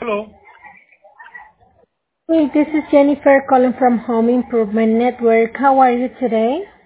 Hello. Hey, this is Jennifer calling from Home Improvement Network. How are you today?